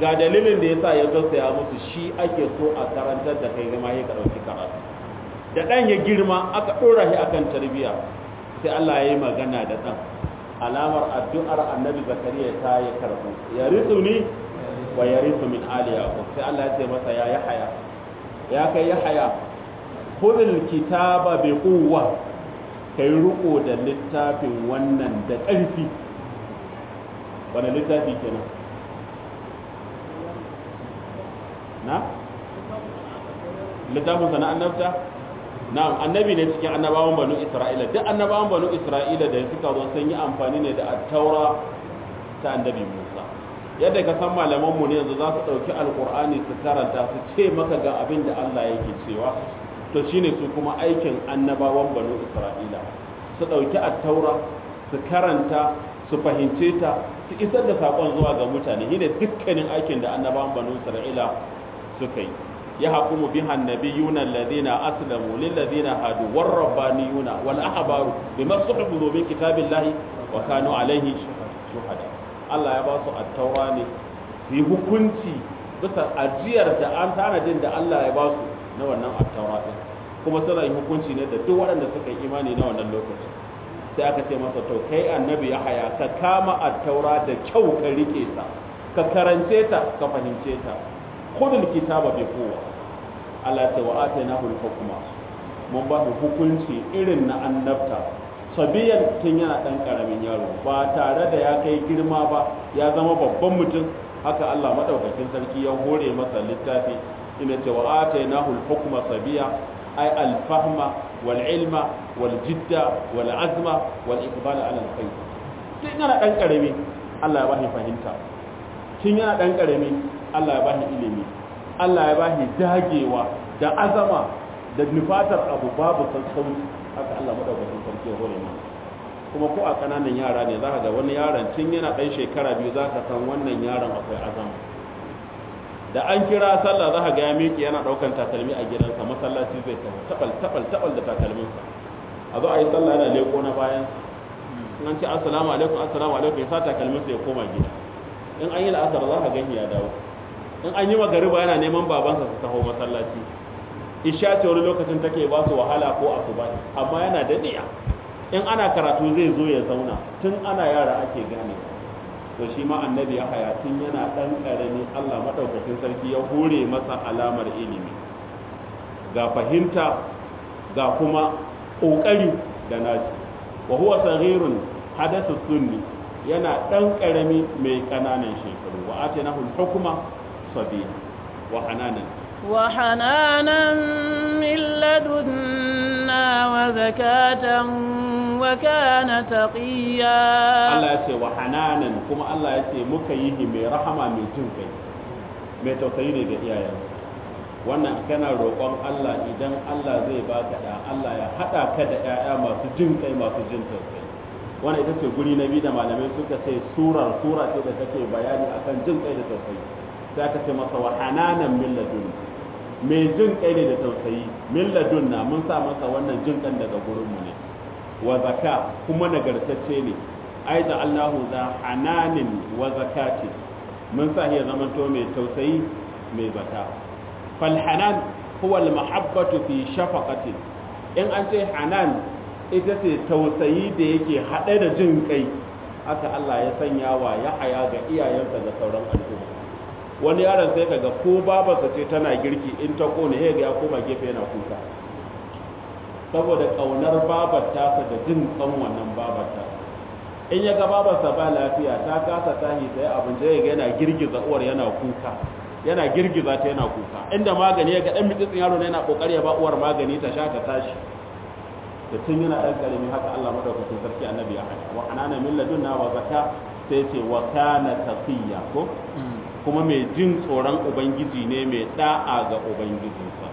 ga dalilin da yasa ya tausaya musu shi ake so a karantar da kai gama ya ɗauki karatu da ɗan ya girma aka ɗora shi akan tarbiyya sai Allah ya yi magana da ɗan alamar addu'ar annabi zakariya ta yi karɓu ya ritsu ni wa ya ritsu min ali yaqub sai Allah ya ce masa ya yahaya ya kai yahaya khudhul kitaba bi quwwa kai ruko da littafin wannan da ƙarfi wani littafi kenan na littafin sana annabta na'am annabi ne cikin annabawan banu isra'ila duk annabawan banu isra'ila da suka zo sun yi amfani ne da at-taura ta annabi Musa yadda ka san malaman mu ne yanzu za su dauki alqur'ani su karanta su ce maka ga abin da Allah yake cewa to shine su kuma aikin annabawan banu isra'ila su dauki at-taura su karanta su fahimce ta su isar da sakon zuwa ga mutane shine dukkanin aikin da annabawan banu isra'ila suka yi يحكم بها النبيون الذين أسلموا للذين هادوا والربانيون والأحبار بما استحفظوا من كتاب الله وكانوا عليه شهداء الله يباسو التوراة في hukunci bisa ajiyar da an tanadin da Allah ya basu na wannan at-taura din kuma suna yi hukunci ne da duk waɗanda suka yi imani na wannan lokaci sai aka ce masa to kai annabi Yahaya ka kama at-taura da kyau ka rike ta ka karance ta ka fahimce ta khudul kitaba bi quwwa Allah ta wa atainahu al-hukma mun ba shi hukunci irin na annabta sabiyan tun yana dan karamin yaro ba tare da ya kai girma ba ya zama babban mutum haka Allah madaukakin sarki ya hore masa littafi ina ce wa atainahu al-hukma sabiya ay al-fahma wal ilma wal jidda wal azma wal iqbal ala al-khayr tun yana dan karami Allah ya ba shi fahimta tun yana dan karami Allah ya ba shi ilimi Allah ya bashi dagewa da azama da nufatar abu babu sassauci haka Allah madaukakin sarki ya hore mana kuma ko a kananan yara ne zaka ga wani yaron tun yana dan shekara biyu zaka san wannan yaron akwai azama da an kira sallah zaka ga ya miki yana daukan takalmi a gidansa masallaci zai tafi tabal tabal tabal da takalminsa a zo a yi sallah yana leko na bayan in an ce assalamu alaikum assalamu alaikum ya sa takalminsa ya koma gida in an yi la'asar zaka ga ya dawo in an yi magariba yana neman babansa su taho masallaci isha ce wani lokacin take ba su wahala ko asuba amma yana da niyya in ana karatu zai zo ya zauna tun ana yara ake gane to shi ma annabi ya haya tun yana dan karami Allah madaukakin sarki ya hore masa alamar ilimi ga fahimta ga kuma kokari da naci wa huwa saghirun hadathu sunni yana dan karami mai kananan shekaru wa atainahu al-hukma صبيا وحنانا وحنانا من لدنا وزكاة وكان تقيا الله يسي وحنانا كما الله يسي مكيه من رحمة من جنكي من توسيني دي إيايا wannan kana roƙon Allah idan Allah zai baka da Allah ya hada ka da ƴaƴa masu jin kai masu jin tausayi wannan ita ce guri na biyu da malamai suka ce surar sura ce da take bayani akan jin kai da tausayi sai aka ce masa wa hananan min ladun mai jin kai ne da tausayi min ladunna mun sa masa wannan jin kan daga gurin mu ne wa zaka kuma nagartacce ne ai da Allahu za hananin wa zakati mun sa ya zama to mai tausayi mai zaka fal hanan huwa al mahabbatu fi shafaqati in an ce hanan ita ce tausayi da yake hade da jin kai haka Allah ya sanya wa Yahaya ga iyayensa da sauran al'umma wani yaron sai kaga ko babarsa ce tana girki in ta kone ya ga ya koma gefe yana kuka saboda kaunar babar tasa da jin kan wannan babar ta in ya ga babarsa ba lafiya ta kasa tahi sai abinci ya ga yana girgiza uwar yana kuka yana girgiza ta yana kuka inda magani ya ga dan mitsitsin yaro ne yana kokari ya ba uwar magani ta sha ta tashi da tun yana dan karimi haka Allah madaukakin sarki annabi ya hada wa anana min ladunna wa zakka sai ce wa kana taqiya ko kuma mai jin tsoron ubangiji ne mai da'a ga ubangijinsa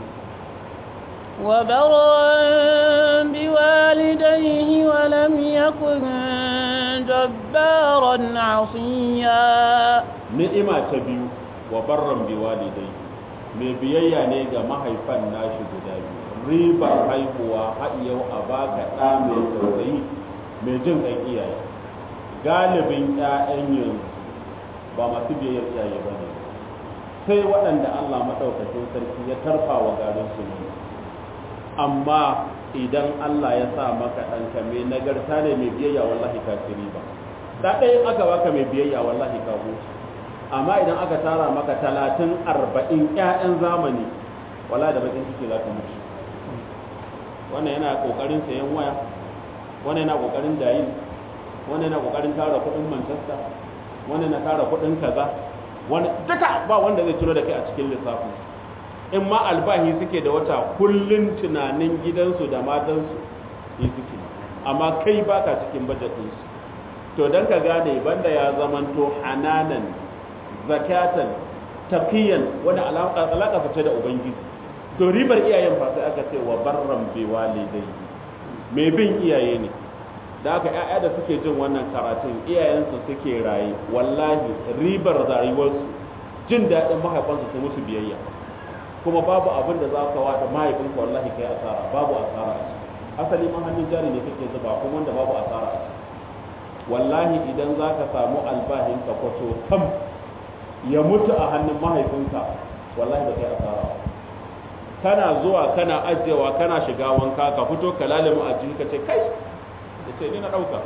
wa barran biwalidayhi wa lam yakun jabbaran 'asiya ni'ima ta biyu wa barran biwalidayhi mai biyayya ne ga mahaifan nashi guda biyu ribar haihuwa har yau a baka ɗa mai tausayi mai jin ɗan iyaye galibin ƴaƴan yanzu ba masu biyayyar iyaye ba ne sai waɗanda Allah maɗaukakin sarki ya tarfa wa gadon su ne amma idan Allah ya sa maka ɗanka mai nagarta ne mai biyayya wallahi kafiri ba da ɗaya aka baka mai biyayya wallahi ka huce amma idan aka tara maka talatin arba'in ƴaƴan zamani wallahi da bakin ciki za ka mutu wannan yana kokarin sayan waya wannan yana kokarin dayin wannan yana kokarin tara kuɗin Manchester wannan yana tara kuɗin kaza wani duka ba wanda zai tuno da kai a cikin lissafin in ma albahi suke da wata kullun tunanin gidansu da matansu yi suke amma kai baka cikin budget ɗinsu to dan ka gane banda ya zamanto hananan zakatan taqiyan wani alaka fice da ubangiji to ribar iyayen fa sai aka ce wa barran bi walidai mai bin iyaye ne da aka ƴaƴa da suke jin wannan karatun iyayensu suke raye wallahi ribar rayuwarsu jin daɗin mahaifansu su musu biyayya kuma babu abin da za ka wata mahaifinka wallahi kai asara babu asara a ciki asali ma hannun jari ne kake zuba kuma wanda babu asara a ciki wallahi idan za ka samu albahinka kwato kam ya mutu a hannun mahaifinka wallahi ba kai asara ba kana zuwa kana ajiyewa kana shiga wanka ka fito ka lalamu a jini ka ce kai da ce ni na ɗauka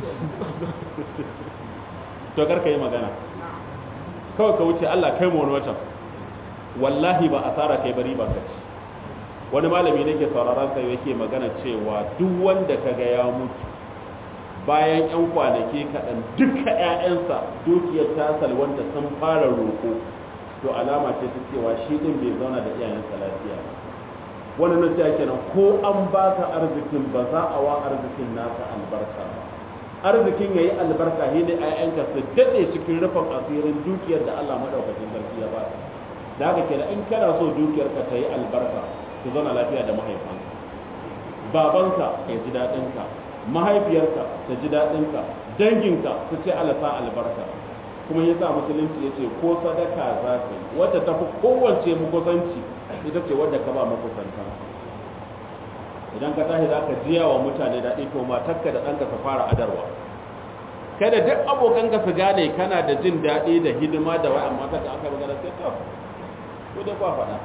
to karka yi magana kawai ka wuce Allah kai mu wani watan wallahi ba asara kai bari ba kaci wani malami ne ke sauraron sai yake magana cewa duk wanda kaga ya mutu bayan yan kwanaki kaɗan duka ƴaƴansa dukiyar ta salwanta sun fara roƙo to alama ce ta cewa shi din bai zauna da iyayensa lafiya wani nan ta kenan ko an baka arzikin ba za a wa arzikin naka albarka ba arzikin yayi albarka shi ne ayyanka su dade cikin rufin asirin dukiyar da Allah madaukakin sarki ya baka da haka kenan in kana so dukiyar ka ta yi albarka ku zauna lafiya da mahaifanka babanka ya ji dadin ka mahaifiyarka ta ji dadin ka danginka su ce Allah sa albarka kuma yasa musulunci yace ko sadaka za ka yi wadda ta fi kowace mukusanci ita ce wadda ka ba makusanta idan ka tashi za ka jiya wa mutane daɗi to matarka da ɗanka su fara adarwa kada duk abokanka su gane kana da jin daɗi da hidima da wai amma kaga aka magana sai to ko dai ba faɗa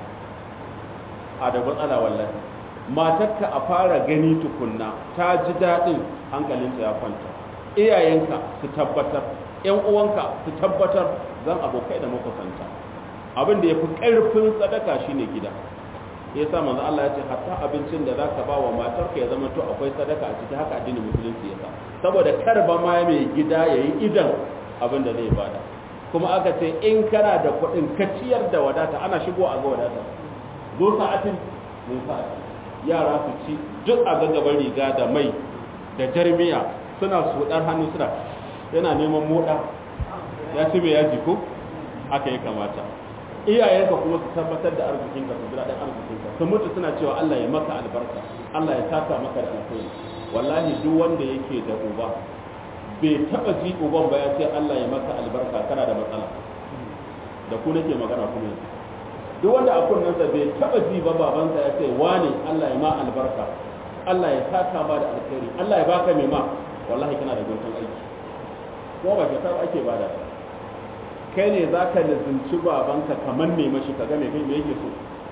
a da matsala wallahi matarka a fara gani tukunna ta ji daɗin hankalinta ya kwanta iyayenka su tabbatar ƴan uwanka su tabbatar zan abokai da makusanta abin da ya fi ƙarfin sadaka shine gida ya sa manzo Allah ya ce hatta abincin da zaka ba wa matarka ya zama to akwai sadaka a ciki haka addinin musulunci ya sa saboda kar ba ma mai gida yayi idan abin da zai bada kuma aka ce in kana da kuɗin ka ciyar da wadata ana shigo a ga wadata zo sa'atin min sa'atin yara su ci duk a gaggaban riga da mai da jarmiya suna sudar hannu suna yana neman moda ya ci mai yaji ko haka ya kamata iyayenka kuma su tabbatar da arzikinka su jira ɗan arzikinka su mutu suna cewa Allah ya maka albarka Allah ya saka maka da alkhairi wallahi duk wanda yake da uba bai taba ji uban ba ya ce Allah ya maka albarka kana da matsala da ku nake magana kuma yanzu duk wanda a kunnensa bai taba ji ba babansa ya ce wane Allah ya ma albarka Allah ya saka ma da alkhairi Allah ya baka mai ma wallahi kana da guntun aiki kuma ba kyauta ba ake bada ta kai ne za ka lizinci babanka kamar ne mashi ka game kai me yake so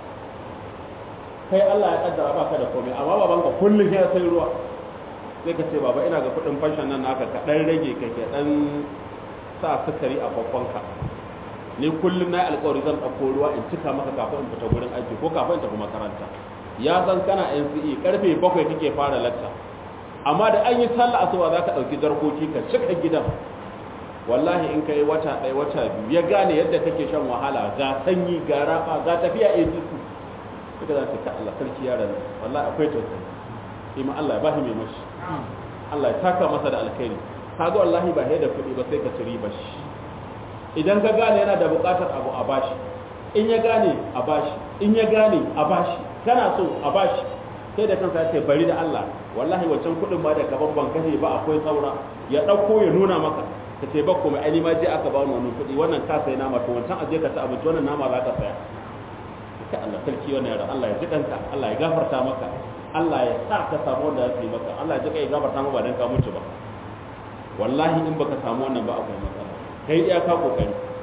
kai Allah ya kaddara baka da komai amma babanka kullum ya sai ruwa sai ka ce baba ina ga kudin fashion nan naka ka dan rage ka ke dan sa sukari a babbanka ni kullum na alƙawari zan dauko ruwa in cika maka kafin in fita gurin aiki ko kafin in tafi makaranta ya san kana N C E karfe bakwai kake fara lecture amma da an yi sallah asuba za ka dauki jarkoki ka cika gidan wallahi in kai wata ɗaya wata biyu ya gane yadda kake shan wahala ga sanyi ga raba ga tafiya a jiki suka za ta ka Allah sarki yaran wallahi akwai tausayi ima Allah ya bashi mai mashi Allah ya taka masa da alkhairi kaga wallahi ba da kuɗi ba sai ka ci riba shi idan ka gane yana da buƙatar abu a bashi in ya gane a bashi in ya gane a bashi kana so a bashi sai da kansa ya ce bari da Allah wallahi wancan kuɗin ba da ka babban kashe ba akwai saura ya ɗauko ya nuna maka ka ce bakko mai ani ma je aka ba wani kuɗi wannan ka sai nama to wancan aje ka ci abinci wannan nama za ka saya ka Allah sarki wannan yaro Allah ya ji kanka Allah ya gafarta maka Allah ya sa ka samu wanda ya yi maka Allah ya ji kai gafarta maka ba dan ka mutu ba wallahi in baka samu wannan ba akwai matsala kai iya ka kokari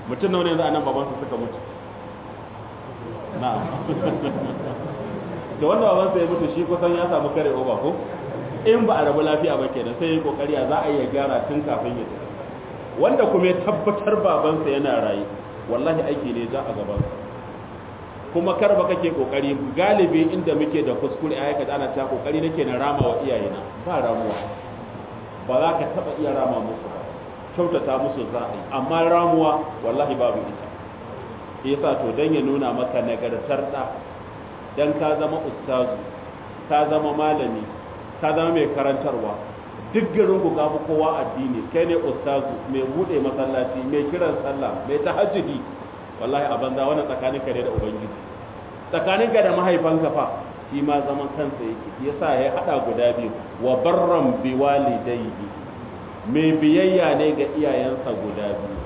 mutum nawa ne yanzu anan babansa suka mutu na'am da wanda babansa ya mutu shi kusan ya samu kare oba ko in ba a rabu lafiya ba kenan sai ya kokari za a iya gyara tun kafin ya tafi wanda kuma ya tabbatar babansa yana rayu wallahi aiki ne za a gabansa kuma kar ba kake kokari galibi inda muke da kuskure a aikata ana ta kokari nake na rama wa iyayena ba ramuwa ba za ka taba iya rama musu ba kyautata musu za a yi amma ramuwa wallahi babu ita yasa to dan ya nuna maka nagartar da dan ka zama ustazu ka zama malami ka zama mai karantarwa duk garin ku gafi kowa addini kai ne ustazu mai bude masallaci mai kiran sallah mai tahajjudi wallahi a banza wannan tsakaninka ne da ubangiji tsakaninka da mahaifanka fa shi ma zaman kansa yake yasa ya hada guda biyu wa barran bi walidayhi mai biyayya ne ga iyayensa guda biyu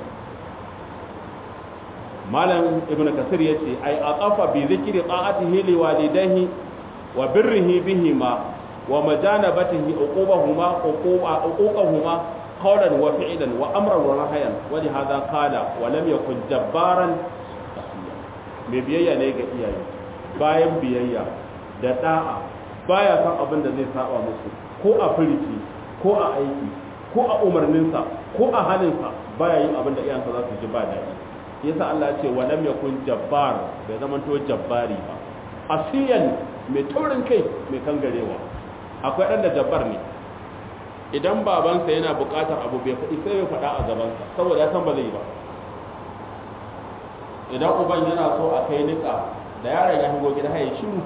malam ibnu kasir yace ai aqafa bi zikri ta'atihi li walidayhi wa birrihi bihima wa majanabatihi uqubahuma uquba uquqahuma qawlan wa fi'lan wa amran wa nahyan wa li hadha qala wa lam yakun jabbaran mai biyayya ne ga iyaye bayan biyayya da da'a baya san abin da zai saba musu ko a firki ko a aiki ko a umarninsa ko a halinsa baya yin abin da iyayensa za su ji ba daɗi yasa Allah ya ce wa lam yakun jabbar bai zama to jabbari ba asiyan mai taurin kai mai kangarewa akwai ɗan da jabbar ne idan babansa yana buƙatar abu bai faɗi sai bai faɗa a gabansa saboda ya san ba zai yi ba idan uban yana so a kai niƙa da yaron ya hango gida ya shiru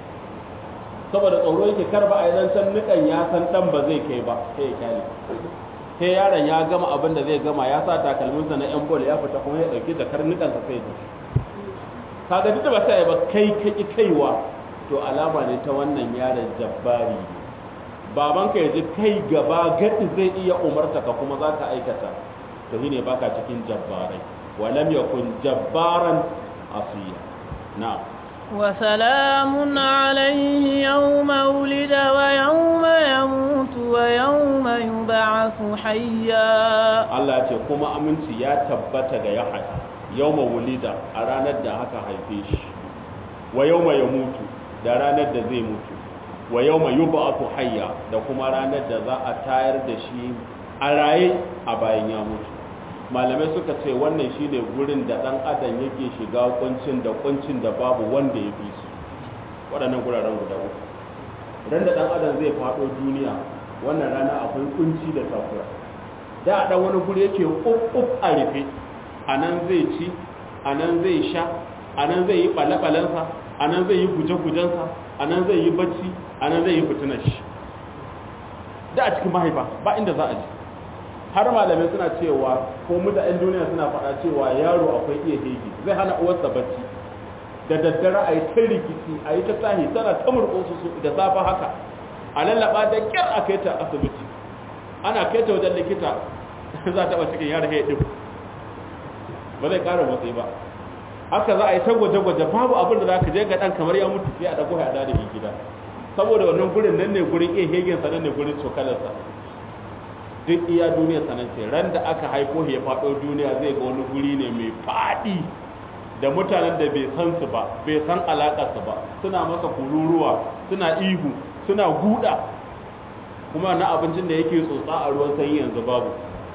saboda tsoro yake karba a zancen niƙan ya san ɗan ba zai kai ba sai ya kyale sai yaron ya gama abin da zai gama ya sa takalminsa na yan bol ya fita kuma ya ɗauki jakar niƙansa sai ya kaga duk da ba sai ba kai kai kaiwa to alama ne ta wannan yaron jabbari babanka ya ji kai gaba gadi zai iya umarta ka kuma za ka aikata to shine baka cikin jabbarai walam yakun jabbaran asiya na'am وسلام عليه يوم ولد ويوم يموت ويوم يبعث حيا الله ya ce kuma aminci ya tabbata ga Yahya yawma wulida a ranar da aka haife shi wa yawma yamutu da ranar da zai mutu wa yawma yub'athu hayya da kuma ranar da za a tayar da shi a raye a bayan ya mutu malamai suka ce wannan shine gurin da dan adam yake shiga kuncin da kuncin da babu wanda ya fi su waɗannan guraren guda uku ran da dan adam zai faɗo duniya wannan rana akwai kunci da takura da dan wani guri yake uk a rufe anan zai ci anan zai sha anan zai yi balabalansa anan zai yi guje-gujensa anan zai yi bacci anan zai yi fitinar shi da a cikin mahaifa ba inda za a ji har malamai suna cewa ko mutanen duniya suna faɗa cewa yaro akwai iya hegi zai hana uwarsa bacci da daddare a yi ta rikici a yi ta tahi tana ta murƙosu su da safa haka a lallaba da kyar a kai ta asibiti ana kai ta wajen likita za ta cikin yaro ya ɗin ba zai ƙara motsi ba haka za a yi ta gwaje-gwaje babu abin da za ka je ga ɗan kamar ya mutu sai a ɗago ya da gida saboda wannan gurin nan ne gurin iya hegensa nan ne gurin cokalarsa duk iya duniya sanance ran da aka haifo ya faɗo duniya zai ga wani guri ne mai faɗi da mutanen da bai san su ba bai san alaƙarsu ba suna masa kururuwa suna ihu suna guda kuma na abincin da yake tsotsa a ruwan sanyi yanzu babu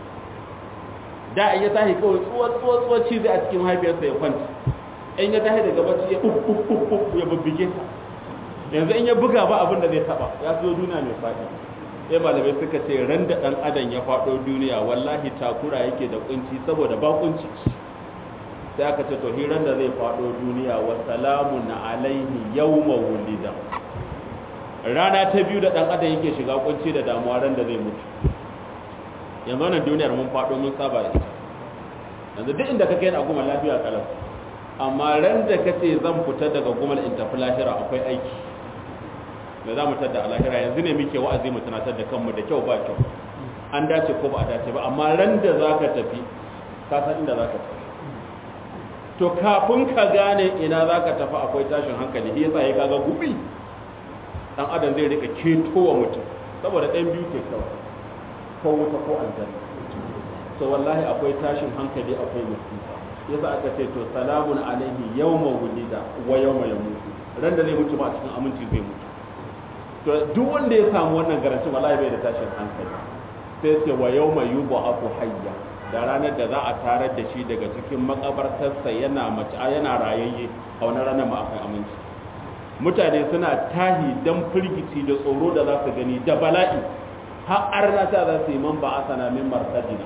da in ya tashi kawai tsuwa-tsuwa cizi a cikin mahaifiyarsa ya kwanta in ya tashi daga bacci ya uk ya babbige ta yanzu in ya buga ba abin da zai taba ya zo duniya mai faɗi sai malamai suka ce ran da ɗan adam ya faɗo duniya wallahi takura yake da kunci saboda ba kunci sai aka ce to hiran da zai faɗo duniya wa salamun alaihi yawma wulida rana ta biyu da ɗan adam yake shiga kunci da damuwa ran da zai mutu yanzu wannan duniyar mun faɗo mun saba da ita yanzu duk inda ka kai a goma lafiya kalam amma ran da ka ce zan fita daga gumal in tafi lahira akwai aiki da za mu tadda a lahira yanzu ne muke wa'azi mu tunatar da kanmu da kyau ba kyau an dace ko ba a dace ba amma ran da za ka tafi ka san inda za ka tafi to kafin ka gane ina za ka tafi akwai tashin hankali shi yasa ya kaga gubi dan adam zai rika ketowa mutum saboda ɗan biyu ke kawai ko wuta ko aljanna to wallahi akwai tashin hankali akwai musiba yasa aka ce to salamun alaihi yawma wulida wa yawma yamutu ran da zai mutu ba cikin aminci zai mutu to duk wanda ya samu wannan garantin wallahi bai da tashin hankali sai ce wa yawma yub'athu hayya da ranar da za a tarar da shi daga cikin makabartarsa yana mace yana rayayye a wannan ranar ma akwai aminci mutane suna tahi dan firgici da tsoro da za su gani da bala'i har arna ta za su yi man ba asana min martadina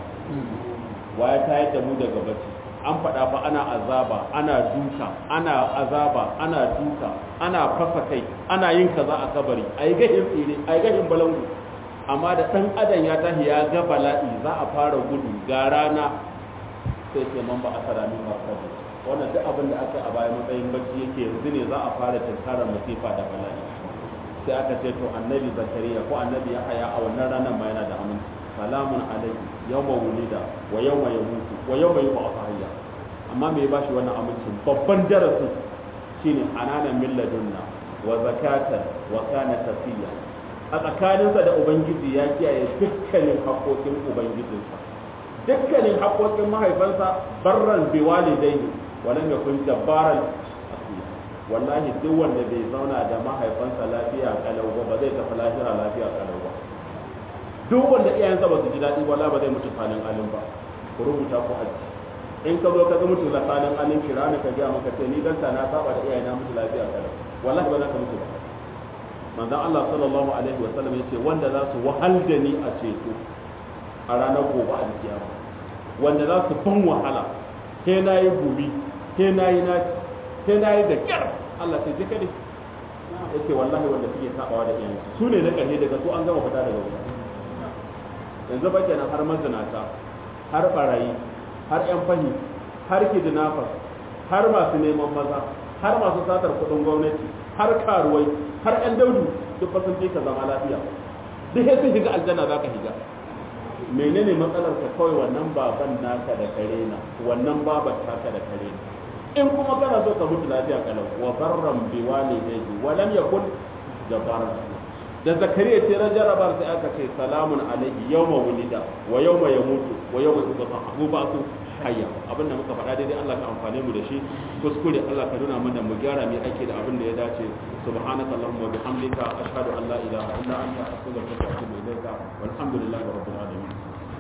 waya tayar da mu daga bacci an faɗa fa ana azaba ana duka ana azaba ana duka ana fasa kai ana yin kaza a kabari ai gahin tsire ai gahin balangu amma da ɗan adam ya tahi ya ga bala'i za a fara gudu ga rana sai ce man ba asara min martadina wannan duk abin da aka a baya matsayin bacci yake yanzu ne za a fara tunkarar masifa da bala'i sai aka ce to annabi zakariya ko annabi yahaya a wannan ranar ma yana da aminci salamun alaihi yawma wulida wa yawma yamutu wa yawma yub'athu hayya amma me ba shi wannan amincin babban darasin shine ananan min ladunna wa zakatan wa kana tafiya a tsakaninsa da ubangiji ya kiyaye dukkanin haƙoƙin ubangijinsa dukkanin haƙoƙin mahaifansa barran biwalidayhi walam yakun jabbaran asiya wallahi duk wanda bai zauna da mahaifansa lafiya kalau ba zai tafi lafiya lafiya kalau ba duk wanda iyayensa ba su ji daɗi wala ba zai mutu falin alin ba ku rubuta ku haji in ka zo ka ga mutu la falin alin kira ne ka ga maka ce ni dan na saba da iyayena mutu lafiya kalau wallahi ba za ka mutu ba manzon Allah sallallahu alaihi wasallam yace wanda za su wahal da ni a ceto a ranar gobe a kiyama wanda za su ban wahala sai na yi gumi sai na yi naci sai na yi da kyar Allah sai jika ne ya ce wallahi wanda suke sabawa da iyayensu su ne na ƙarshe daga su an gama fita daga wuta yanzu ba kenan har mazinata har barayi har yan fahi har kidnappers har masu neman maza har masu satar kuɗin gwamnati har karuwai har yan daudu duk fa sun fi ka zama lafiya duk sai sun shiga aljanna za ka shiga menene matsalar ka kawai wannan baban naka da kare na wannan babar taka da kare na in kuma kana so ka mutu lafiya kalau wa barran bi walidayhi wa lam yakun jabbaran da zakariya ce ran jarabar sai aka ce salamun alaihi yawma wulida wa yawma yamutu wa yawma yub'athu ba'su hayya abinda muka faɗa daidai Allah ka amfane mu da shi kuskure Allah ka nuna mana mu gyara mu ake da abin da ya dace subhanaka allahumma wa bihamdika ashhadu an la ilaha illa anta astaghfiruka wa atubu ilayka walhamdulillahi rabbil alamin